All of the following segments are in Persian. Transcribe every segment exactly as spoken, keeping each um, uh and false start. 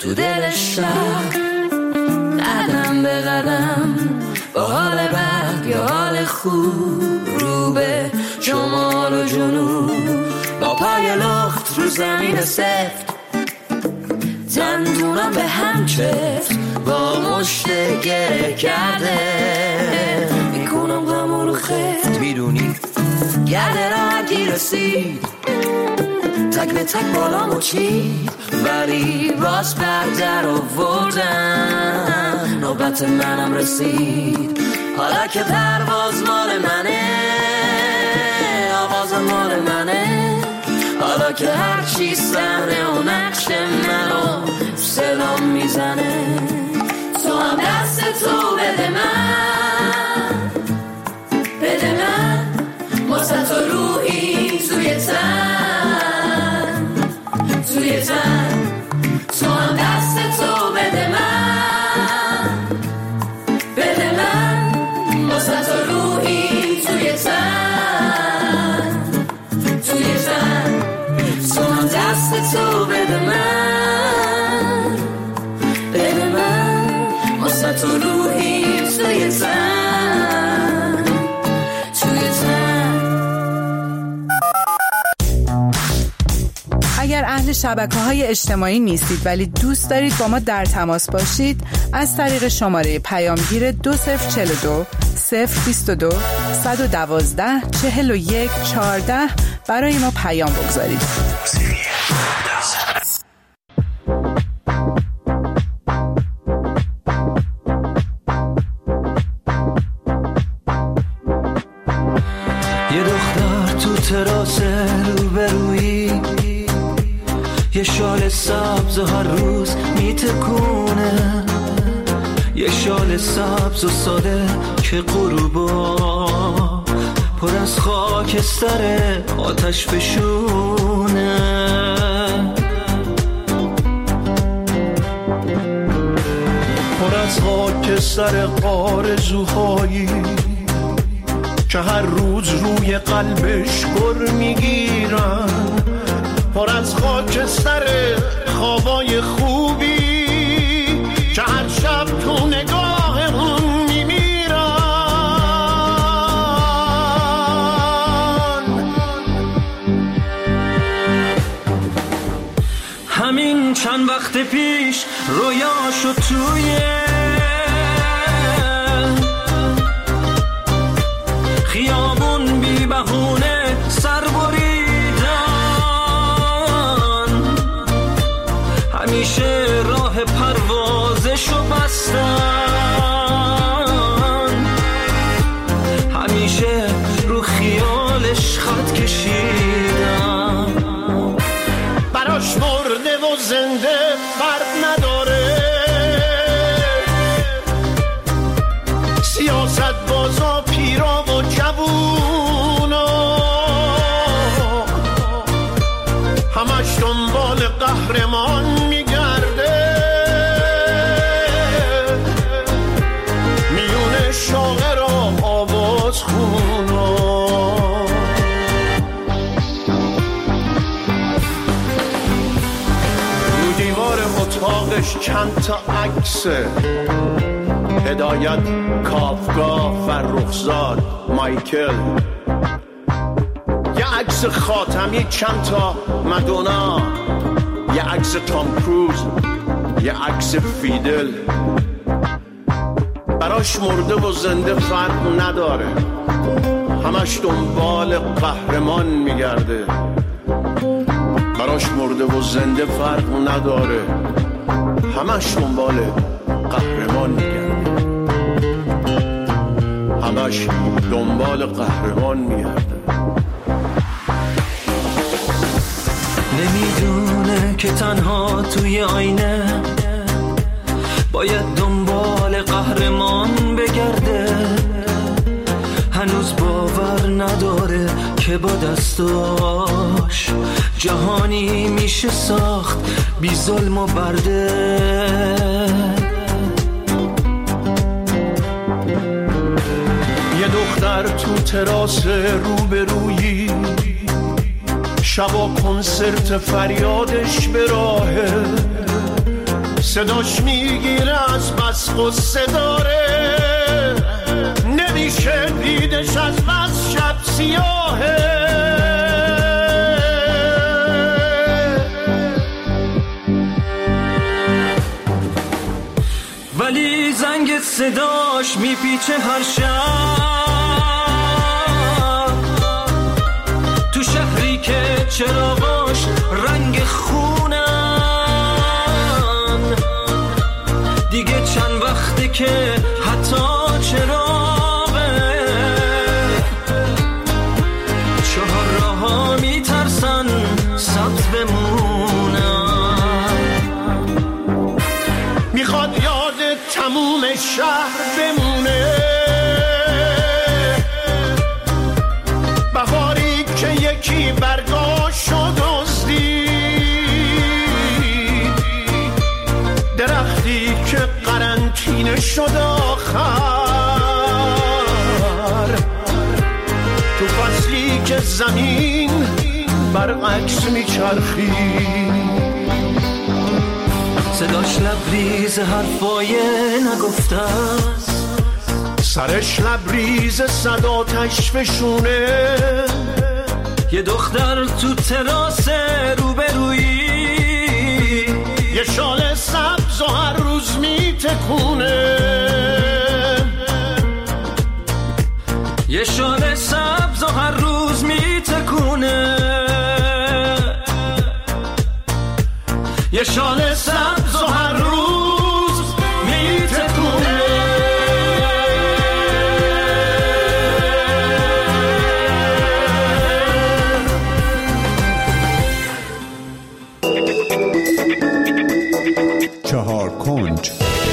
تو دل شب، قدم به قدم با حال بد یا حال خوب، رو به شمال و جنوب با پای لخت رو زمین سفت، دندونم به هم چفت با مشت گره کرده، میکنم غم رو خفت، میدونی گرده را گی رسید، تک به تک بالامو چید، ولی باز بردر آوردن، نوبت منم رسید، حالا که پرواز مال منه، آواز مال منه، حالا که هرچی صحنه و نقش منو صدام میزنه، تو هم دست تو بده من، بده من واسه تو روحی توی تن، توی تن، تو هم دست تو بده من، بده من واسه تو روحی توی تن، توی تن، تو هم دست تو بده من، بده من واسه تو روحی توی تن، توی تن. اگر اهل شبکه‌های اجتماعی نیستید ولی دوست دارید با ما در تماس باشید، از طریق شماره پیامگیر دو صفر چهل و دو صفر بیست و دو صد و دوازده چهل و یک چهارده برای ما پیام بگذارید. یه دختر تو تراس روبرویی، یه شال سبز هر روز میتکونه، یه شال سبز و ساده که غروبا پر از خاکستر آتش فشونه، پر از خاکستر آرزوهایی که هر روز روی قلبش گر میگیرن، پر از خاکستر خوابای خوبی که هر شب تو نگاه اون میمیرن. همین چند وقت پیش رویاشو توی خیابون بی بهونه سر بریدن، همیشه راه پروازشو بستن، همیشه رو خیالش خط کشیدن، براش مرده و زنده فرق نداره، سیاست بازا پیرا و جوونا همش دنبال قهرمان میگرده، میونه شاعر و آواز خونا. رو دیوار اتاقش چند تا عکسه، هدایت کافکا، فرخزاد، مایکل، یه عکس خاتمی، چند تا مادونا، یه عکس تام کروز، یه عکس فیدل. براش مرده و زنده فرق نداره، همش دنبال قهرمان میگرده، براش مرده و زنده فرق نداره، همش دنبال قهرمان میگرده، همش دنبال قهرمان میگرده. نمیدونه که تنها توی آینه باید دنبال قهرمان بگرده، هنوز باور نداره که با دستاش جهانی میشه ساخت بی ظلم و برده. یه دختر تو تراس روبرویی، شبا کنسرت فریادش به راهه، صداش میگیره از بس قصه داره، نمیشه دیدش از بس شب سیاهه. ولی زنگ صداش میپیچه هر شب، تو شهری که چراغاش رنگ خونن، دیگه چند وقته که حتی چراغه چهار راها میترسن سبز بمونن. میخواد یاد تموم شهر بمونه، بهاری که یکی برگاشو دزدید، درختی که قرنطینه شد آخر، تو فصلی که زمین برعکس میچرخید. صداش لبریز حرفای نگفته است، سرش لبریز صد آتش فشونه، یه دختر تو تراس روبرویی، یه شال سبز و هر روز میتکونه، یه شال سبز و هر روز میتکونه، یه شال سبز و هر روز میتکونه. چهار کنج.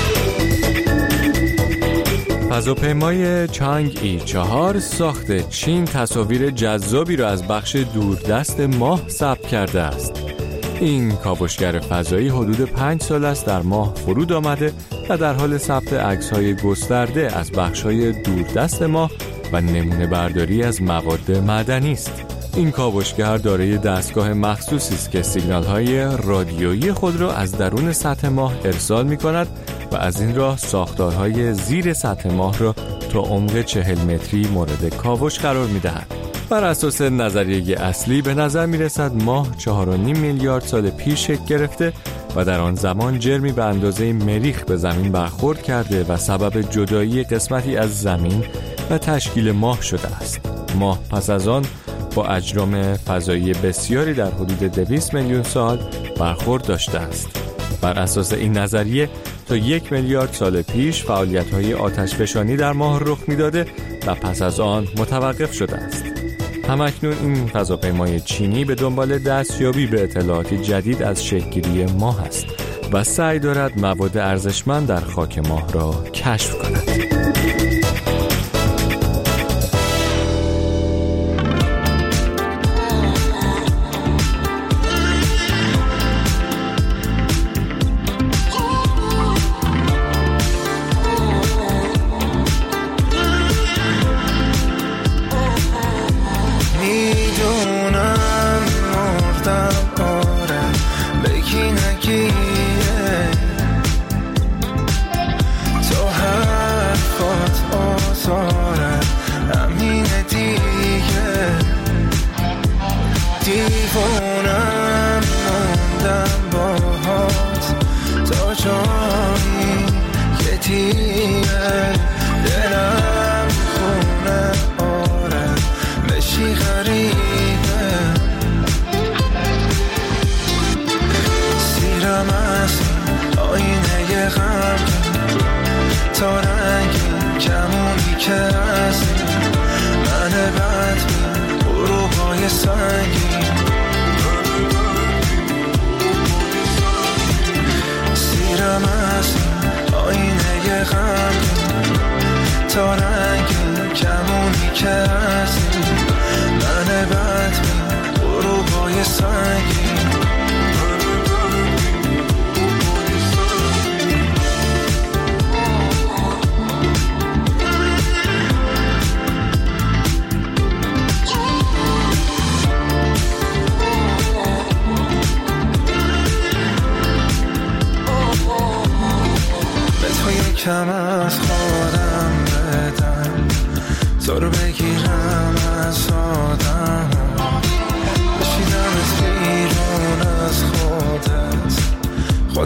فضاپیمای چانگ ای چهار ساخت چین تصاویر جذابی را از بخش دوردست ماه ثبت کرده است. این کاوشگر فضایی حدود پنج سال است در ماه فرود آمده و در حال ثبت عکس‌های گسترده از بخش‌های دوردست ماه و نمونه برداری از مواد معدنی است. این کاوشگر دارای دستگاه مخصوصی است که سیگنال‌های رادیویی خود را از درون سطح ماه ارسال می‌کند و از این راه ساختارهای زیر سطح ماه را تا عمق چهل متری مورد کاوش قرار می‌دهد. بر اساس نظریه اصلی به نظر می‌رسد ماه چهار و نیم میلیارد سال پیش شکل گرفته و در آن زمان جرمی به اندازه مریخ به زمین برخورد کرده و سبب جدایی قسمتی از زمین و تشکیل ماه شده است. ماه پس از آن با اجرام فضایی بسیاری در حدود دویست میلیون سال برخورد داشته است. بر اساس این نظریه تا یک میلیارد سال پیش فعالیت‌های آتشفشانی در ماه رخ می‌داده و پس از آن متوقف شده است. همکنون این فضاپیمای چینی به دنبال دستیابی به اطلاعات جدید از شکل‌گیری ماه است و سعی دارد مواد ارزشمند در خاک ماه را کشف کند.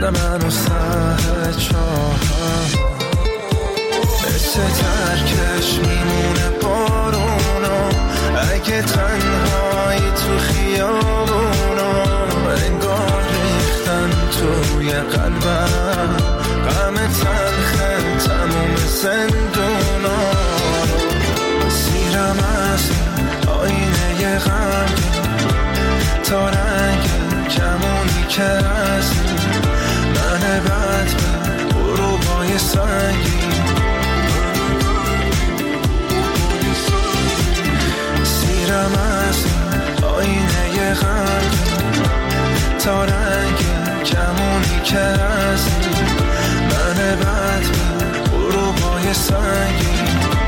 منو سه چاهم مثل ترکش میمونه بارونا اگه تنهایی تو خیابونا انگار ریختن توی قلبم غم تلخه تموم زندونا سیرم از آینه غمگین تا رنگ کمونی که رزی من بد به غروبای سنگین سیرم از آینه غمگین تا رنگ کمونی که رزی من بد به غروبای سنگین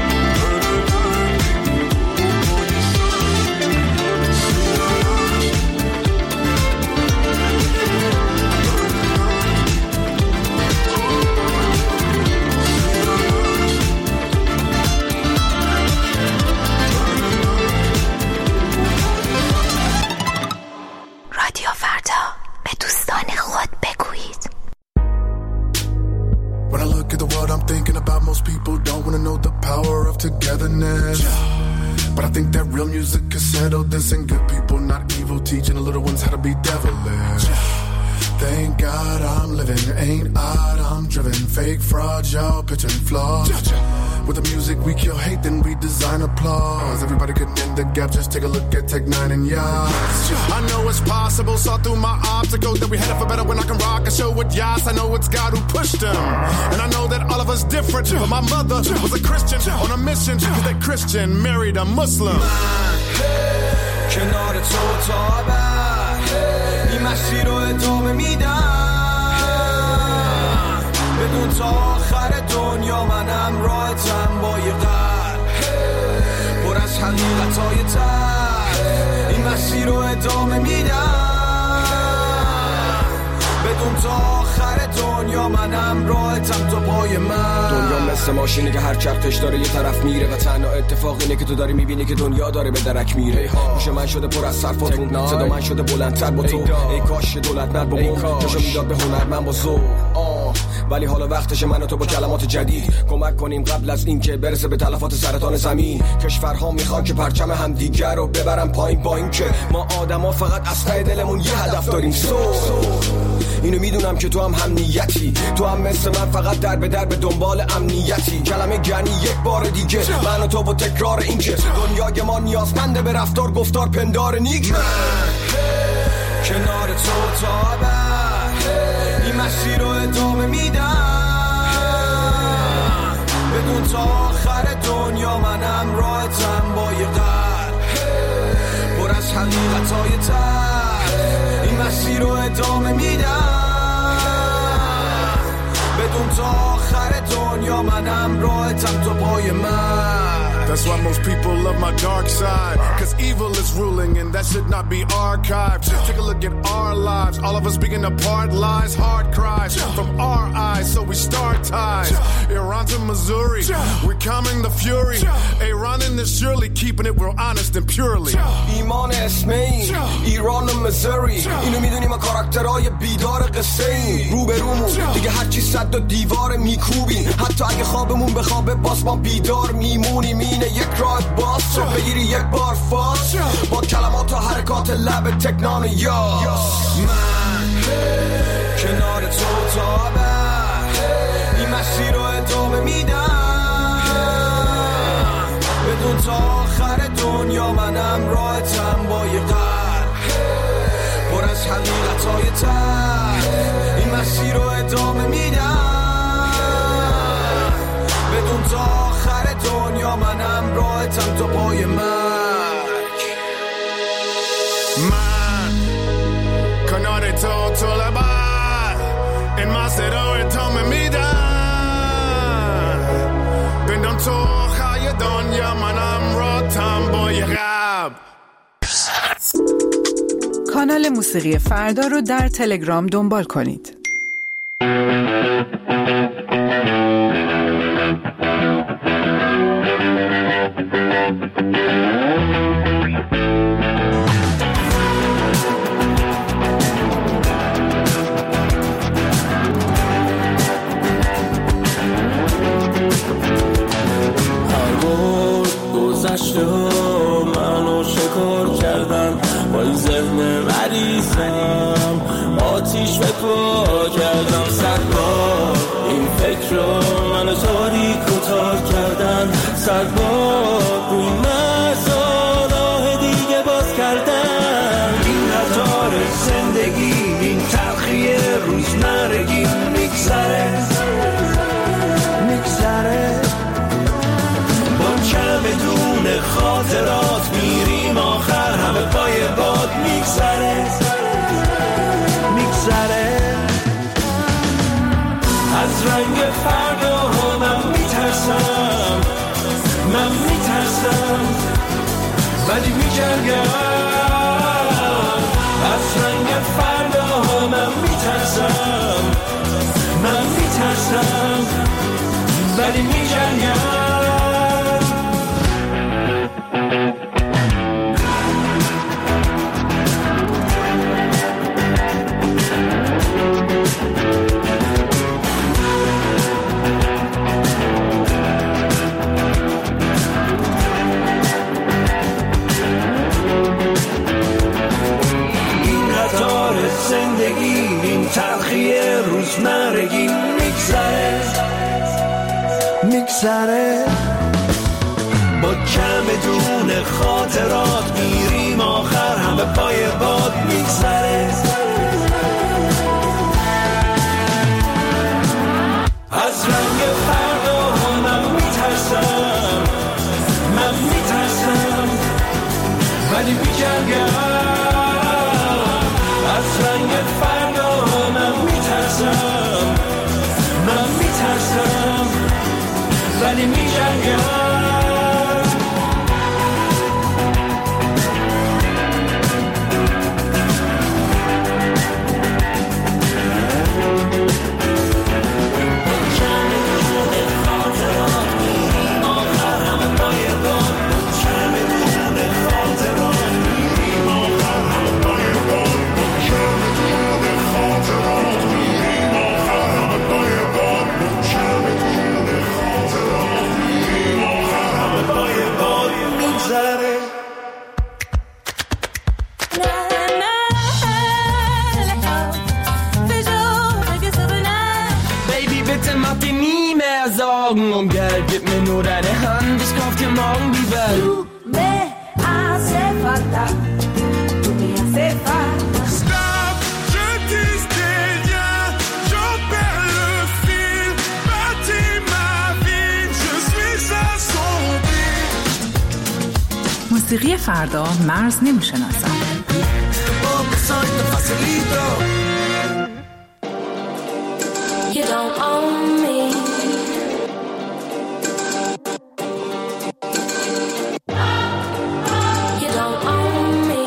togetherness, but I think that real music can settle this, and good people, not evil, teaching the little ones how to be devilish. Thank God I'm living, ain't odd, I'm driven. Fake fraud, y'all pitching flaws. With the music we kill hate, then we design applause. Everybody could end the gap, just take a look at Tech Nine and Yas. I know it's possible, saw through my obstacles that we headed for better when I can rock a show with Yas. I know it's God who pushed them, and I know that all of us different. But my mother was a Christian on a mission, cause that Christian married a Muslim. کنار تو تا ابد این مسیر رو ادامه میدم بدون تا آخر دنیا منم راحتم با یه قلب پر از حقیقت‌های تر این مسیر رو ادامه میدم بدون تا آخر دنیا منم راحتم تا پای من. دنیا مثل ماشینی که هر چرخش داره یه طرف میره و تنها اتفاق اینه که تو داری میبینی که دنیا داره به درک میره. گوش من شده پر از صرفاتون، صدا من شده بلندتر با تو. ای کاش دولت مرد با مون کاشو میداد به هنرمند با ذوق. ولی حالا وقتشه من و تو با کلمات جدید کمک کنیم قبل از اینکه برسه به تلفات سرطان زمین. کشورها میخوان که پرچم همدیگر رو ببرن پایین با اینکه ما آدما فقط از ته دلمون یه هدف داریم. سو اینو میدونم که تو هم هم نیتی، تو هم مثل من فقط در به در به دنبال امنیتی. کلمه گنی یک بار دیگه من و تو با تکرار اینکه دنیای ما نیازمنده به رفتار گفتار پندار نیک. من کنار تو تا ابد این مسیر رو ادامه میدم بدون تا آخر دنیا منم راحتم با یه قلب پر از حقیقت‌های تر این مسیر رو ادامه میدم بدون تا آخر دنیا منم راحتم تا پای من. That's why most people love my dark side, cause evil is ruling and that should not be archived. Take a look at our lives, all of us speaking apart lies, hard cries from our eyes, so we start ties. Iran to Missouri, we're calming the fury. Iran in this surely keeping it real honest and purely. ایمان اسم این ایران و مزوری اینو میدونیم ما کاراکترهای بیدار قصه این رو به رومون دیگه هرچی صد و دیوار میکوبیم حتی اگه خوابمون به خوابه باز ما بیدار میمونیم. اینه یک راه باز رو بگیری یک بار فاز با کلمات و حرکات لب تکنان یاس. من کنار تو تا ابد این مسیر رو ادامه میدم بدون تا آخر دنیا منم راحتم با یه قلب پر از حقیقت‌های تر این مسیر رو ادامه میدم بدون تا آخر دنیا منم راحتم تا پای مرگ. من کنار تو تا ابد این مسیر رو ادامه میدم بدون تا آخر دنیا منم راحتم با یه قلب. کانال موسیقی فردا رو در تلگرام دنبال کنید. مریضم آتیش به پا کردم صد بار این فکر رو منو تاریک و تار کردن صد بار روی مرزا راه دیگه باز کردن این قطار زندگی این تلخی روزمرگی میگذره میگذره با چمدون خاطرات میریم آخر همه پای باد میگذره میگذره از رنگ فردا من میترسم من میترسم ولی میجنگم از رنگ فردا من میترسم من میترسم ولی میجنگم زندگی این تلخی روزمرگی میگذره میگذره با چمدون خاطرات میریم آخر همه پای باد میگذره از رنگ فردا من میترسم من میترسم ولی میجنگم از رنگ فردا من میترسم من میترسم ولی میجنگم Augen um Geld, gib mir nur deine Hand, ich kauf dir morgen die Welt. Du me hace falta, tu me hace falta. Stop, je dis rien, j'en perds le fil. Bâtis ma vie, je suis assombri. موسیقی فردا مرز نمیشناسم. You don't own me. You don't own me.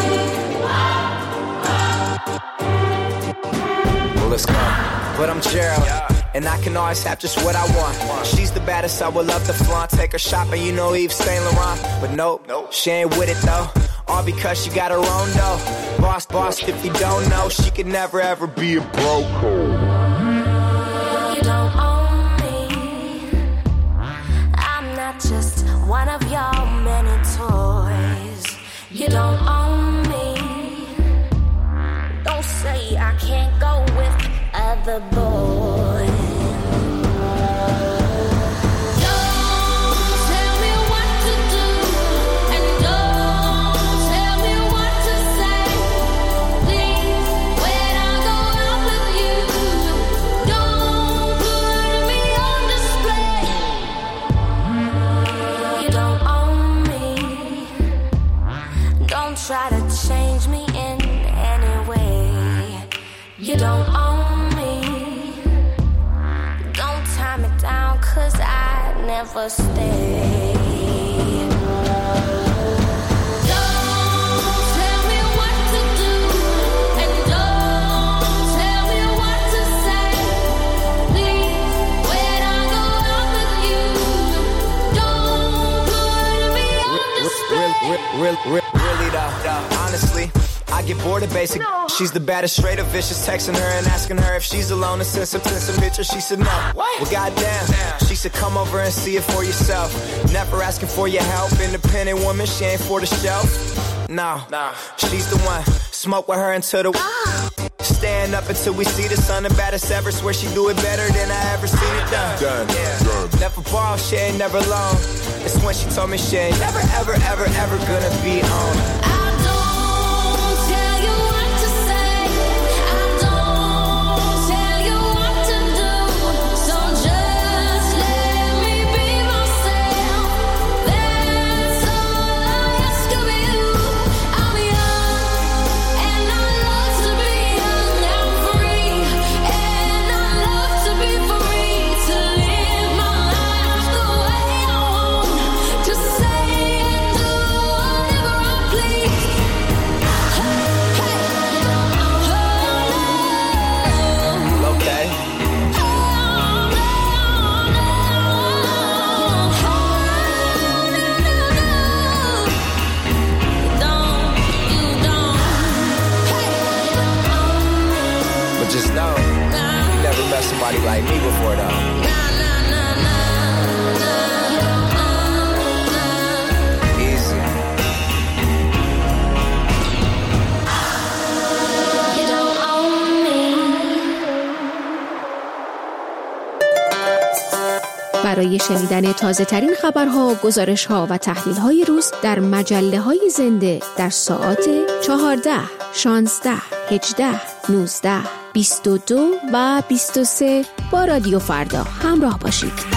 Well, let's go. But I'm Gerald, and I can always have just what I want. She's the baddest, I would love to flaunt. Take her shopping, you know Yves Saint Laurent. But nope, she ain't with it though. All because she got her own dough. Boss, boss, if you don't know, she could never ever be a broke. You don't own me. I'm not just one of your many toys. You don't own me. Don't say I can't go with other boys. Try to change me in any way. You don't own me. Don't tie me down, cause I never stay. Don't tell me what to do, and don't tell me what to say. Please, when I go out with you, don't put me on display. Real, real, real, really though, honestly, I get bored of basic. No. She's the baddest, straight up vicious. Texting her and asking her if she's alone and send some, send some pictures. She said no. What? Well, goddamn. Damn. She said come over and see it for yourself. Never asking for your help. Independent woman, she ain't for the shelf. No, nah. She's the one. smoke with her until the stand up until we see the sun. The baddest ever, swear she do it better than I ever seen it done. Done, yeah. done. Never ball, she ain't never long. It's when she told me she ain't never, ever, ever, ever gonna be on. Just know, you never met somebody like me before though. Easy. You don't own me. برای شنیدن تازه ترین خبرها، گزارش‌ها و تحلیل‌های روز در مجله‌های زنده در ساعات چهارده، شانزده، هجده، نوزده، بیست و دو و بیست و سه با رادیو فردا همراه باشید.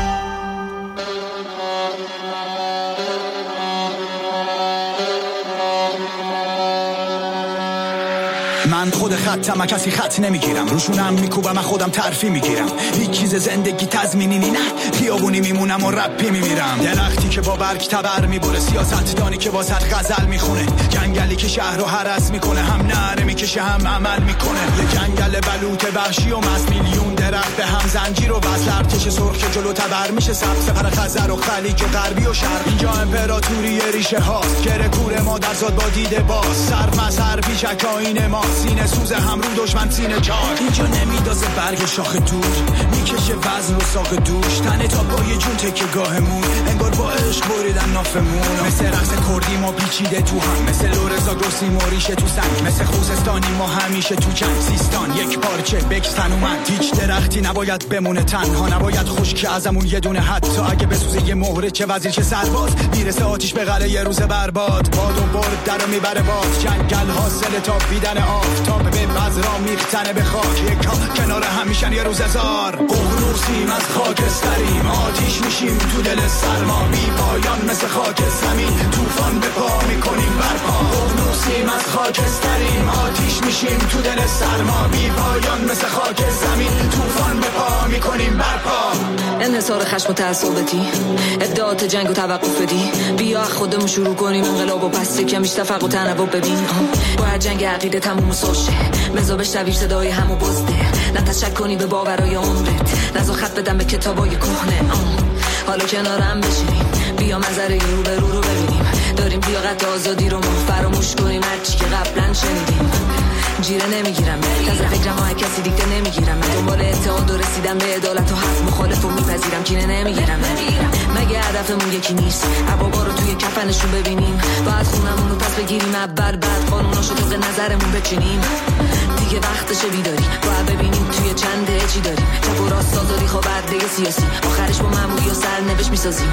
من خود خطم، کسی خط نمیگیرم، روشونم میکوبم، من خودم ترفی میگیرم، هیچ چیز زندگی تضمینی نه، خیابونی میمونم و رپی میمیرم، درختی که با برگ تبر میبره، سیاستدانی که واسط غزل میخونه، جنگلی که شهر رو هرس میکنه، هم نعره میکشه هم عمل میکنه، یه جنگل بلوط وحشی و مست، میلیون درخت به هم زنجیر و وصل، ارتش سرخ که جلو تبر میشه، سبز سپر خزر و خلیج غربی و شرق، اینجا امپراتوری ریشه هاست، گره کور ما در زاد با دیده باز، سر مسر پیشک آینه ما، سینه سوز هم رو دشمن سینه چاک، اینجا نمیدازه برگ شاخ دور، میکشه وزن و ساق دوش، تنه تا پای جون تکه گاهمون، انگار با عشق بریدن نافمون، مثل رقص کردی ما پیچیده تو هم، مثل لورزا گرسی موریشه تو سنگ، مثل خوزستانی ما همیشه تو جنگ، سیستان یک پارچه بکستن اومد، هیچ درختی نباید بمونه تنها، نباید خشک ازمون یه دونه، حتی اگه بسوزه یه مهره، چه وزیر چه سرباز، میرسه آتیش به قلعه یه روز برباد، باد و برد درو میبره باز، جنگل حاصل تا بیدن آفتاب به بذرا میختنه به خاک، یکا کنار همیشن یه روز هزار، اغنوسیم از خاکستریم، آتیش میشیم تو دل سرما، بی پایان مثل خاک زمین، طوفان به پا میکنیم برپا، اغنوسیم از خاکستریم، آتیش میشیم تو دل سرما، بی پایان مثل خاک زمین، طوفان به پا میکنیم برپا. انحصار خشم و تعصبتی، ادعات جنگ و توقف بدی، بیا خودمون شروع کنیم انقلاب و پس کمیش تفق و تنوع ببین، باید جنگ عقیده تموم سوشه، بزا بشنوی صدای همو بزده، نه تشک کنی به باورای عمرت، نزا خط بدم به کتابای کهنه، حالا کنارم بشینیم، بیا منظره رو به رو رو ببینیم، داریم لیاقت آزادی رو ما فراموش کنیم، هرچی که قبلا شنیدیم، جیره نمیگیرم از فکرم های کسی دیگه نمیگیرم، من دنبال اتحاد و رسیدم به عدالت و حق مخالف و میپذیرم، کینه نمیگیرم مگه هدفمون یکی نیست، عبابا رو توی کفنشون ببینیم، باید خونمون رو پس بگیریم، اول بعد قانوناشو طبق نظرمون بچینیم، دیگه وقتشه بیداری، باید ببینیم توی چنده چی داریم، چپ و راست آزادی خواه برده سیاسی، آخرش با معمولی و سرنوشت میسازیم،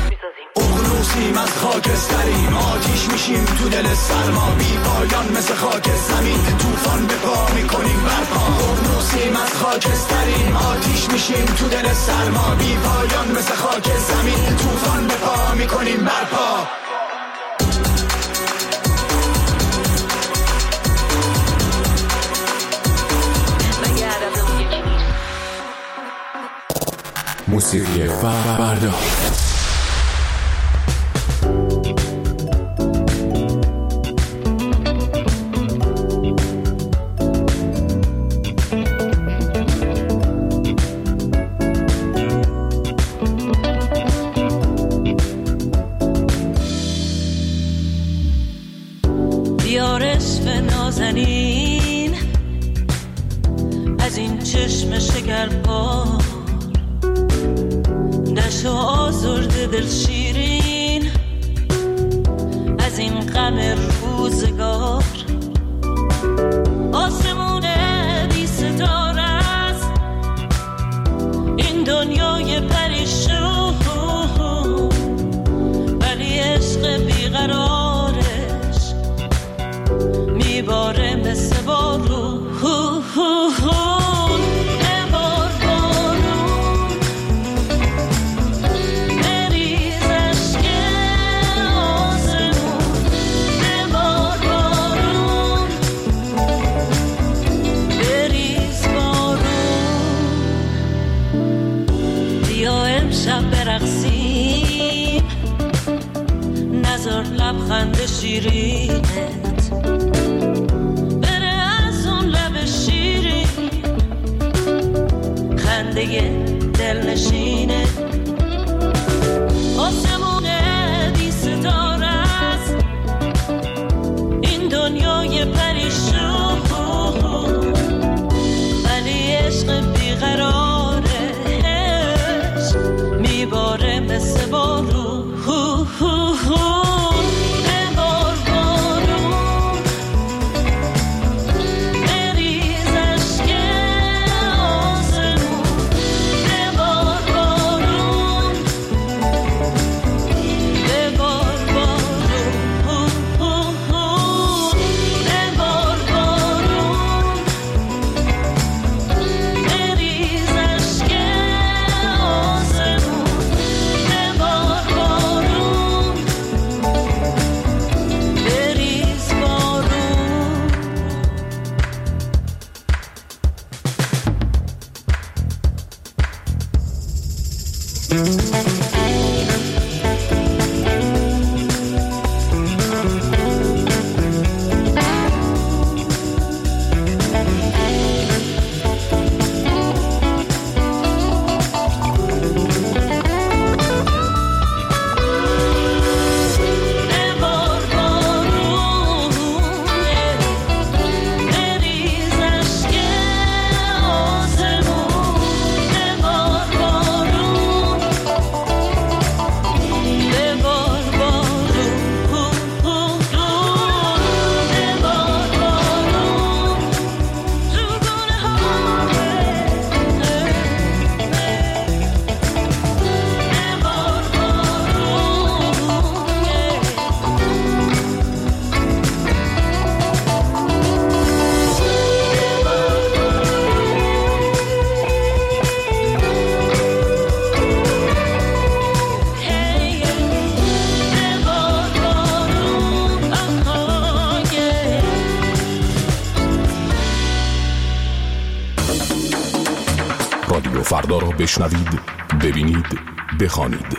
اغنوسیم از خاکستریم، آتیش میشیم تو دل سرما، بی پایان مثل خاک زمین، طوفان به پا میکنیم برپا، اغنوسیم از خاکستریم، آتیش میشیم تو دل سرما، بی پایان مثل خاک زمین، طوفان به پا میکنیم برپا. موسیقی فردا. نازنین از این چشم شکرپا، دشت و آزرده دل شیرین از این غم روزگار، شیرینت بره از اون لب شیرین خنده دلنشینت آسمون بی ستاره است این دنیای پریشون ولی عشق بیقراره میباره مثل بارون ببار بارون بریز اشک آسمون ببار بارون ببار بارون ببار بارون بریز اشک آسمون ببار بارون بریز بارون ببار بارون بریز اشک آسمون ببار بارون ببار بارون ببار بارون تو گونه ها ببار رادیو فردا را بشنوید، ببینید، بخوانید.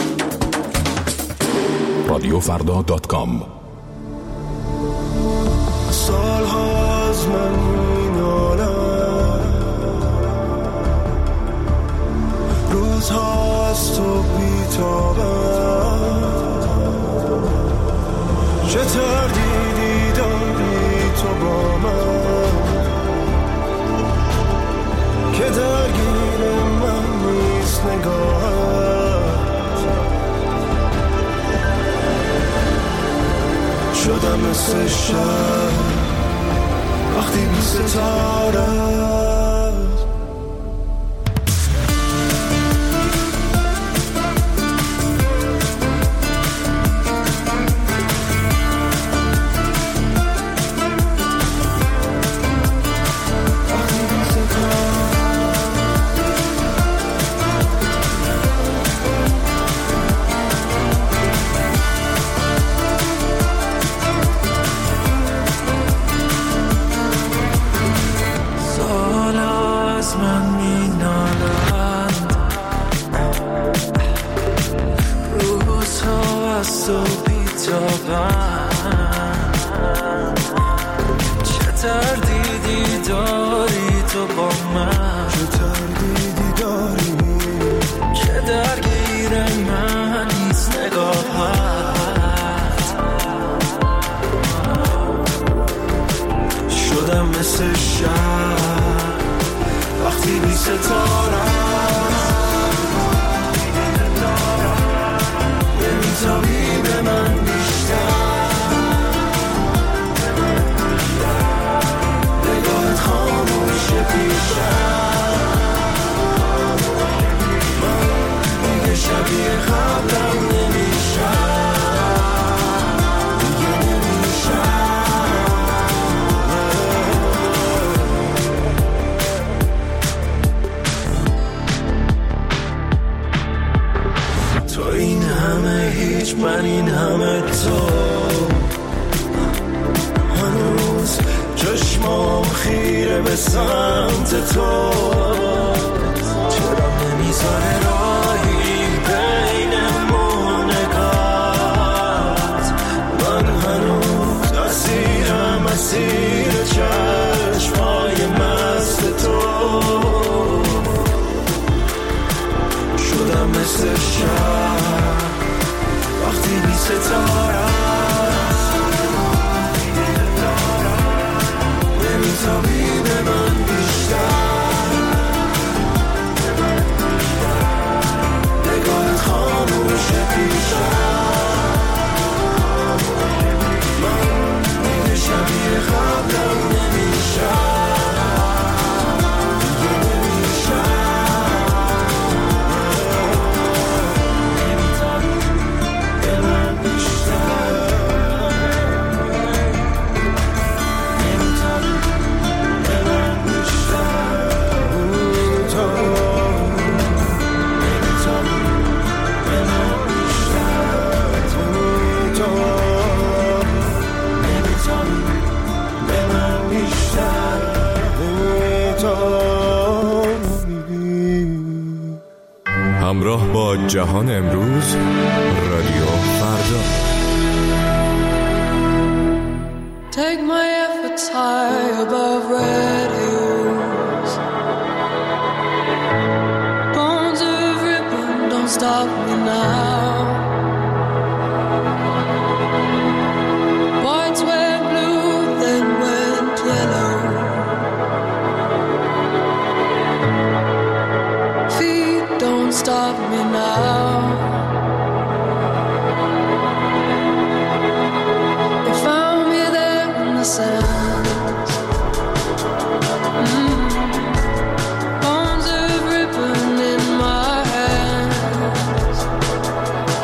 رادیو فردا دات کام. سالها از من مینالم روزها از تو بیتابم چه تردیدی داری تو با من که درگیر من نیست نگاهت شدم مثل شب وقتی بی ستاره چه تردیدی داری تو با من چه تردیدی داری که درگیر من نیست نگاهت شدم مثل شب وقتی بی ستاره نمیتابی به من بیشتر نگاهت خاموشه پیشم من دیگه شبیه قبلم نمیشم دیگه نمیشم تو این همه هیچ من این همه تو هنوز چشمام خیره به سمت تو چرا نمیذاره راهی بین ما نگات من هنوز میمونم مثل شب وقتی بی ستاره نمیتابی به من بیشتر نگاهت خاموشه بیشتر من دیگه شبیه قبلم نمیشم همراه با جهان امروز رادیو فردا. Take my efforts high above red hills. Bones of ribbon don't stop me now. Whites went blue, then went yellow. Feet don't stop me now. They found me there in the sand. Mm. Bones of ribbon in my hands.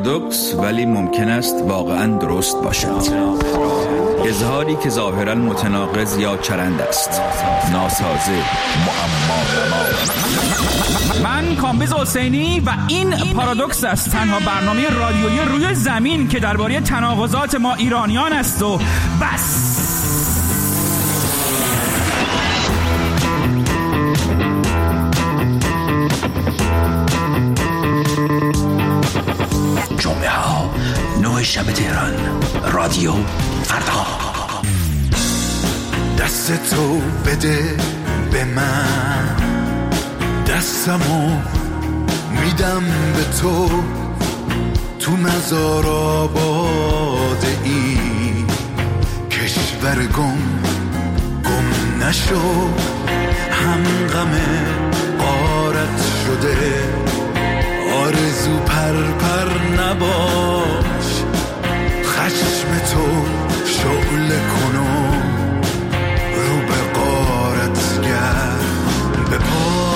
پارادوکس ولی ممکن است واقعا درست باشد. اظهاری که ظاهرا متناقض یا چرند است، ناسازه، معما. من کامبیز حسینی و این پارادوکس است، تنها برنامه رادیویی روی زمین که درباره تناقضات ما ایرانیان است و بس. جمعه ها نه شب تهران، رادیو فردا. دست تو بده به من، دستمو میدم به تو، تو مزار آباده ای کشور گم گم نشو، هم غم غارت شده، آرزو پر پر نباش، خشم تو شعله کنو رو به غارت گرد به پاش.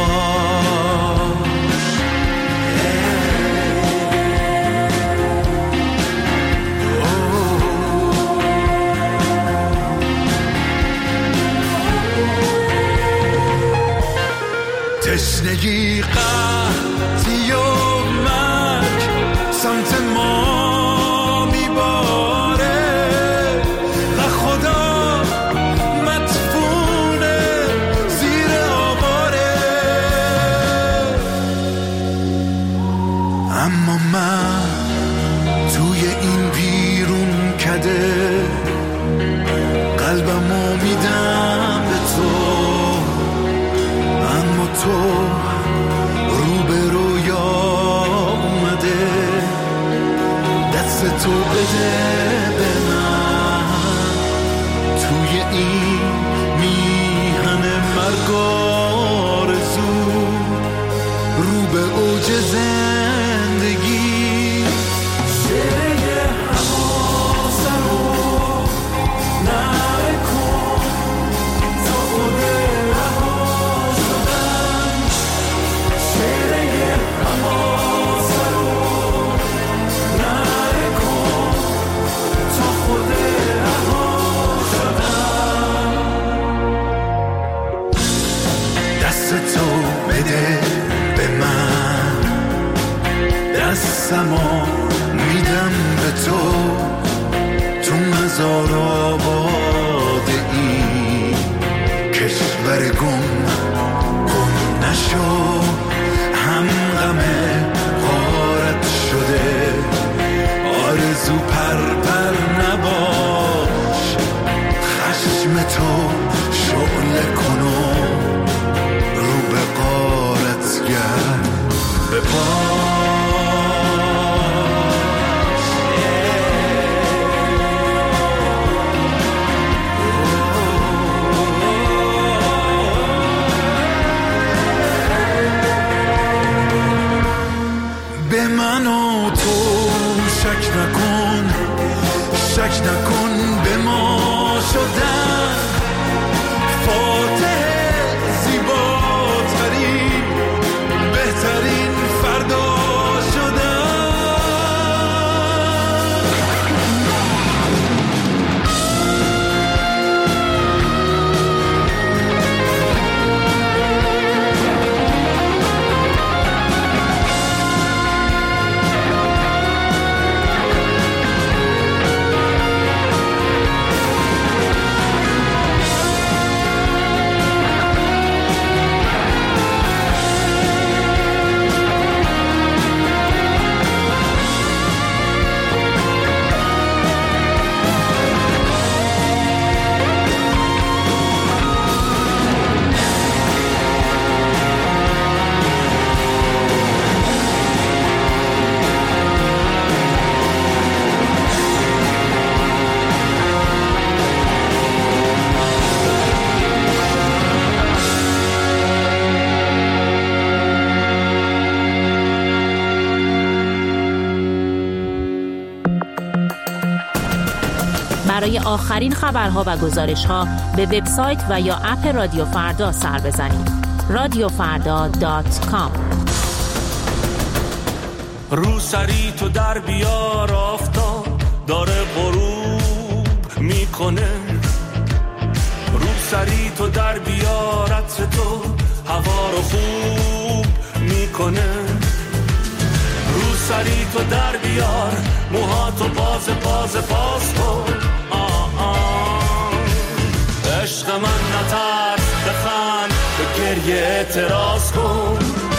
تشنگی قحطی و مرگ سمت ما میباره و خدا مدفونه زیر آواره، اما من توی این بیرون کده قلبمو میدم به تو، اما تو رو به رویا اومده، دست تو بده به من، توی این میهن مرگ آرزو رو به اوج زندگی. شعله حواسه رو نکن تا خود رها شدن، شعله حواسه رو نکن تا خود رها شدن. دست تو بده به من، دستمو میدم به تو، تو مزار آباده ای کشور گم گم نشو، هم غم غارت شده، آرزو پر پر نباش، خشم تو شعله کنو رو به غارت گرد به پاش. به من و تو شک نکن، شک نکن به ما شدن، فاتح زیباترین بهترین فردا شدن. برای آخرین خبرها و گزارش‌ها به وبسایت و یا اپ رادیو فردا سر بزنید. رادیو فردا دات کام رو سری تو در بیار، آفتاب داره غروب میکنه. رو سری تو در بیار، عطر تو هوا رو خوب میکنه. رو سری تو در بیار، موهاتو باز باز باز کن. آه آه عشق من نترس، بخند، به گریه اعتراض کن.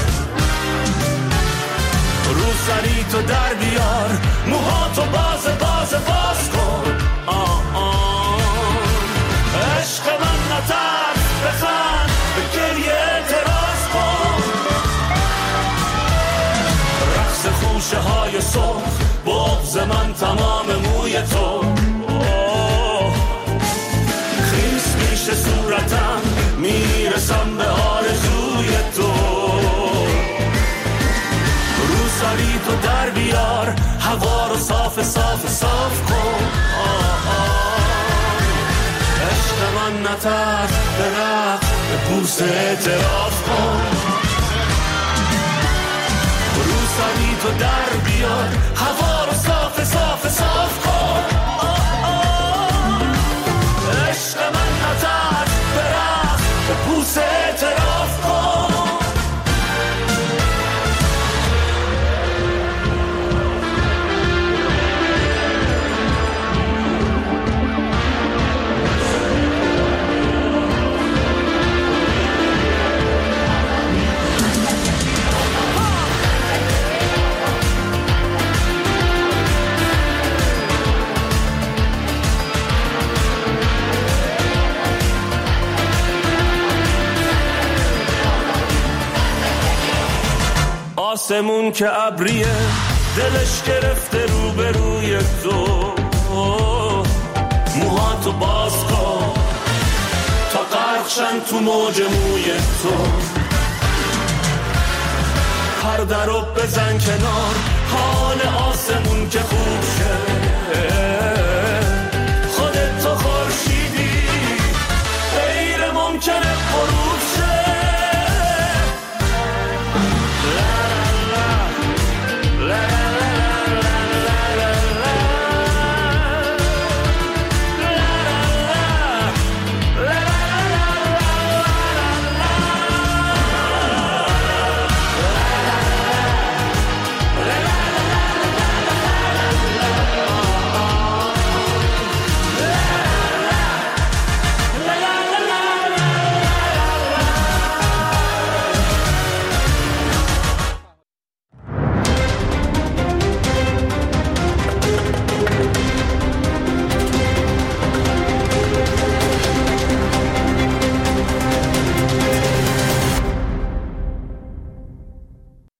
رو سری تو در بیار، موهاتو باز باز باز کن. آه آه عشق من نترس، بخند، به گریه اعتراض کن. رقص خوشه های صبح، بغض من تمام موی تو. خیس میشه صورتم، میرسم به آرزوی تو. رو سری تو در بیار، هوا رو صاف صاف صاف کن. آه آه عشق من نترس، به رقص، به بوسه اعتراف کن. رو سری تو در بیار، هوا رو صاف صاف صاف کن. آه آه عشق من نترس، به رقص، به بوسه اعتراف کن. آسمون که ابریه، دلش گرفته رو به روی تو. موهاتو باز کن تا غرقشن تو موج موی تو. پرده رو بزن کنار، حال آسمون که خوب شه.